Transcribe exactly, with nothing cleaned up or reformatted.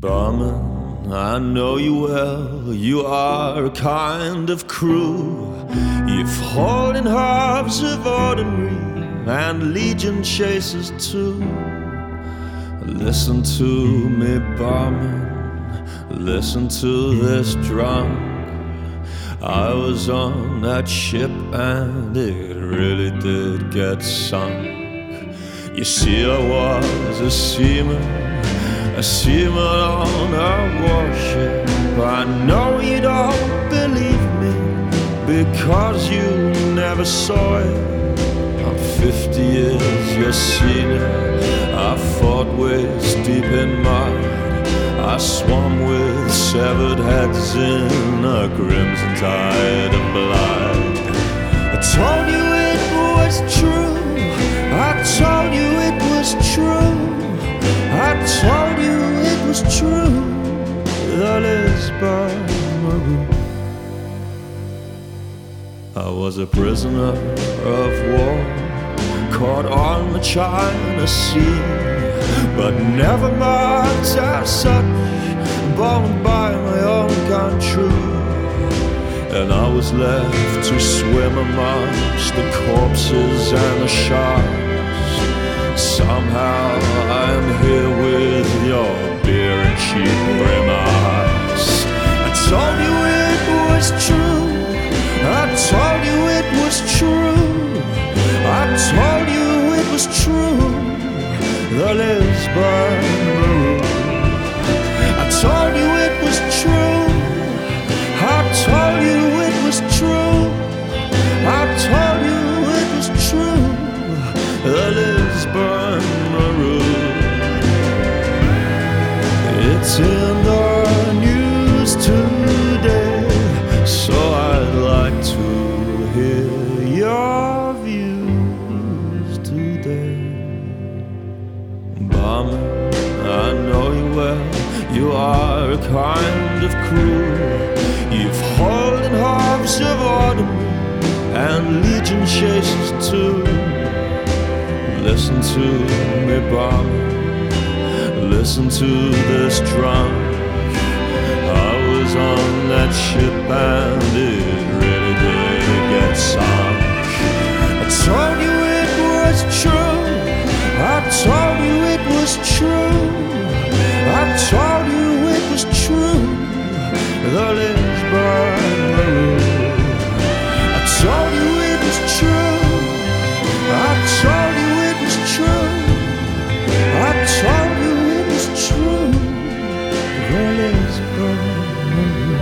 Barman, I know you well, you are a kind of crew. You've hauled in halves of ordinary and legion chasers too. Listen to me, barman, listen to this drunk. I was on that ship and it really did get sunk. You see, I was a seaman, a seaman on a warship. I know you don't believe me because you never saw it. I'm fifty years your senior. I fought waist deep in mud. I swam with severed heads in a crimson tide of blood. I told you it was true. I told you it was true. I told you it was true. The Lisbon Maroon. I was a prisoner of war, caught on the China Sea, but never marked as such, bound by my own country. And I was left to swim amongst the corpses and the sharks. Somehow I am here with your beer and cheap remarks. I told you it was true. I told you it was true. I told you it was true. The Lisbon Maroon. I told you it was true. I told you it was true. I told you it was true. The Lisbon Maroon. It's in the news today, so I'd like to hear your views today. Barman, I know you well, you are a kind of crew. You've hauled in halves of autumn and legion chasers too. Listen to me, barman, listen to this drunk. I was on that ship and it really did get sunk. I told you it was true. I told you it was true. I told you it was true. The Lisbon Maroon. I told you it was true. I told you it was true. I told you it was true. The Lisbon Maroon.